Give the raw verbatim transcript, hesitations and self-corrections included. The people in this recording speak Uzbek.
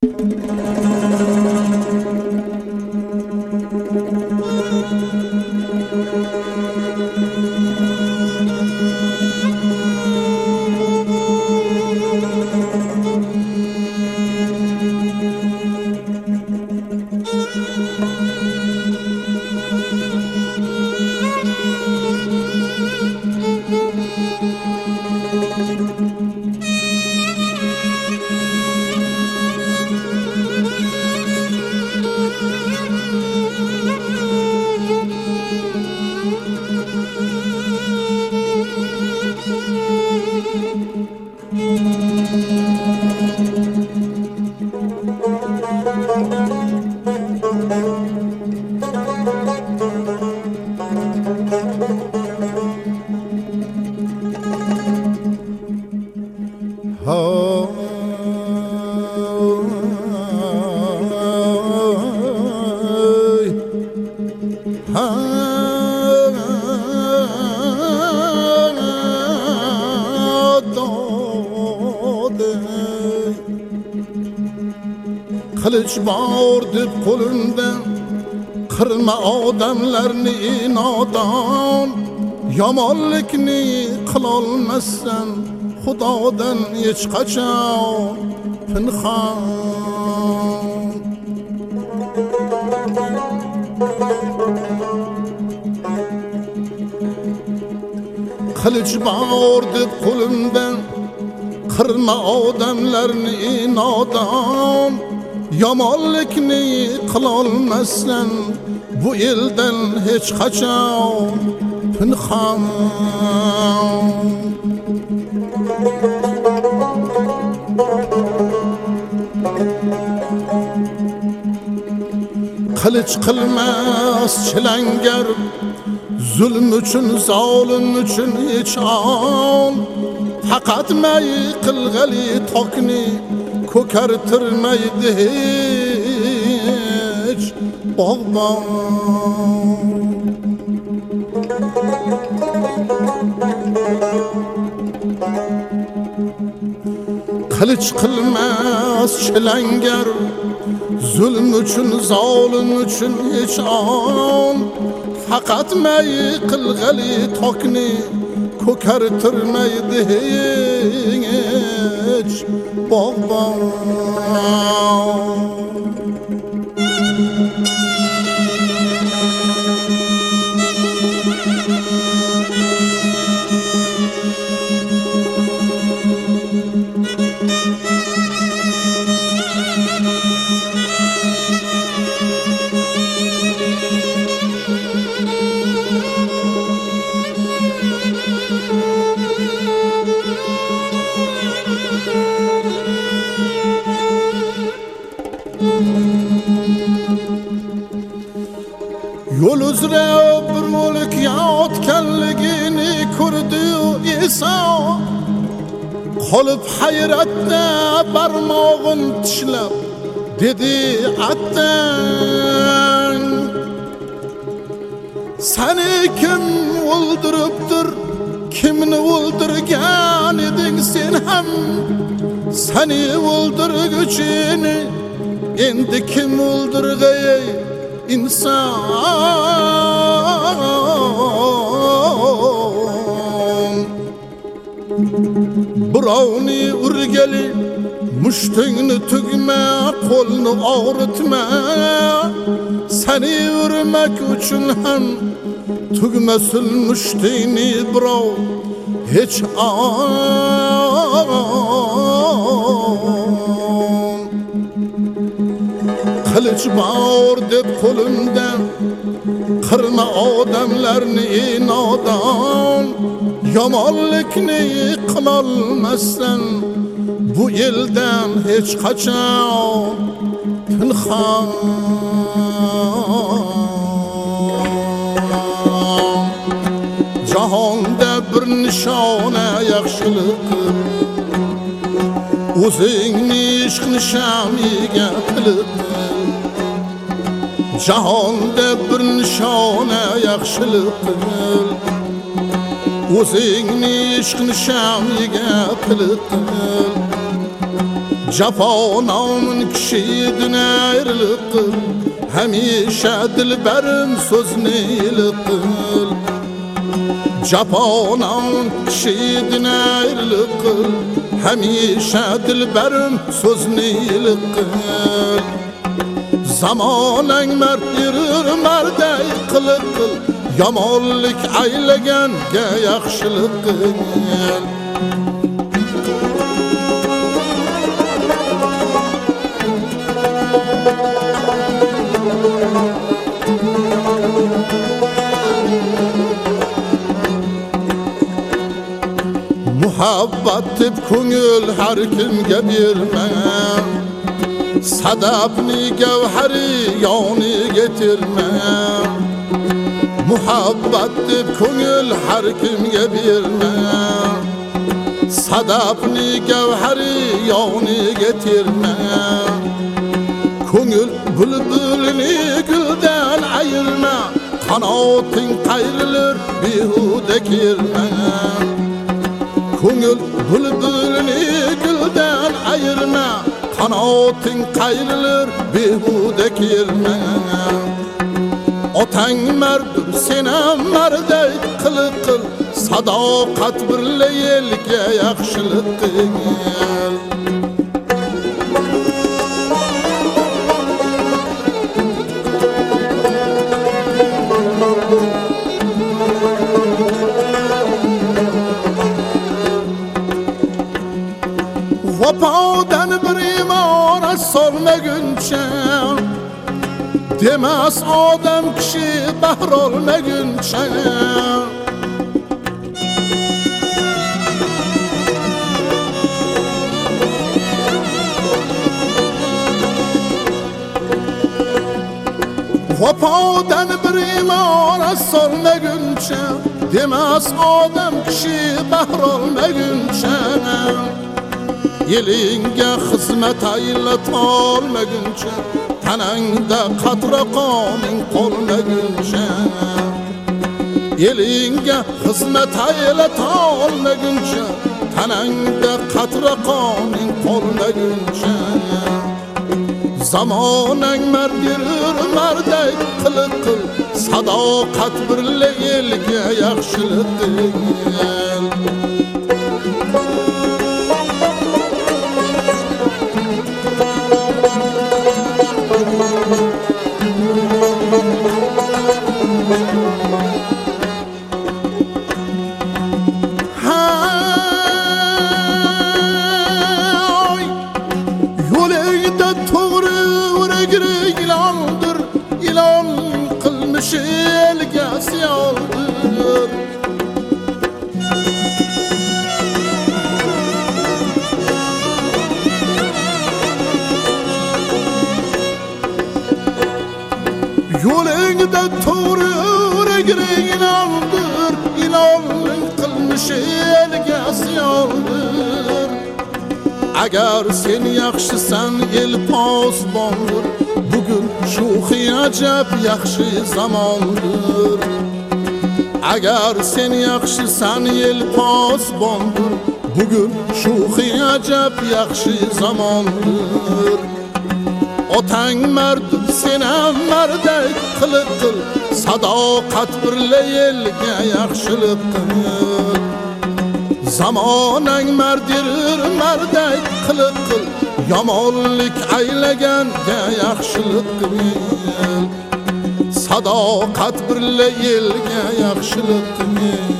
Kılıç bağır deb qo'limda qirma odamlarni inodan yomonlikni qilolmassan xudodan hech qachon pinhon Kılıç bağır deb qo'limda qirma odamlarni inodan yomonlikni qilolmassan bu eldan hech qachon pinhon Kılıç qilmas chilangar zulm uchun zolim uchun hech on faqat may qilg'ali tokni ko'kartirmaydi hech bog'bon Kılıç qilmas chilangar zulm uchun zolim uchun hech on faqat may qilg'ali tokni ko'kartirmaydi hech bog'bon Yo'l uzra bir o'lik yotganligini ko'rdi Iso qolib hayratda barmog'in tishlab dedi attan Seni kim o'ldiribdir kimni o'ldirgan eding sen ham Seni o'ldirguchini endi kim o'ldirg'ay inson Birovni urgali mushtingni tugma qo'lni og'ritma Seni urmak uchun ham tugmasin mushtingni birov hech on Kılıç bağır deb qo'limda qirma odamlarni inodan yomonlikni qilolmassan bu eldan hech qachon pinhon Jahonda bir nishona yaxshilik o'zingni ishq nishoniga qilib Jahonda bir nishona yaxshilik qil o'zingni ishq nishoniga qilib Jafonan kişidin ayrılık qıl, Hemişe dilberim sözünü ilik qıl. Jafonan kişidin ayrılık qıl, Hemişe dilberim sözünü ilik qıl. Zamanen mert yürür merdey qılık qıl, Yamonlik aylaganga yaxshilik qil. Muhabbat deb ko'ngil har kimga berma, Sadafni gavhari yoni getirme. Muhabbat deb ko'ngil har kimga berma, Sadafni gavhari yoni getirme. Ko'ngil bulbulini guldan ayirma, Qanoting qayrilir behuda kirma. Ko'ngil bulbulini guldan ayirma, Qanoting qayrilir behuda kirma. Otang mardur senam marday qiliq qil, Sadoqat birla elga yaxshilik qil. Vafodan bir imora solmaguncha, Demas odam kishi bahr olmaguncha. Vafodan bir imora solmaguncha, Demas odam kishi bahr olmaguncha. Elinga xizmat aylat olmaguncha, Tanangda qatra qoning qolmaguncha. Elinga xizmat aylat olmaguncha, Tanangda qatra qoning qolmaguncha. Zamonang mard yurur marday qiliq qil, Sadoqat birla elga yaxshilik qil. Elga siyoldir. Yo'lingda to'g'ri o'raging inomdir, Ilonning qilmishi elga siyoldir. Agar sen yaxshisan el posbondir, Bugun shu ajab yaxshi zamondir. Agar sen yaxshisan el posbondir, Bugun shu ajab yaxshi zamondir. Otang mardur senam marday qiliq qil, Sadoqat birla elga yaxshilik qil. Zamonang mardir marday qiliq qil, Yomonlik aylaganga yaxshilik qil. Sadoqat birla elga yaxshilik qil.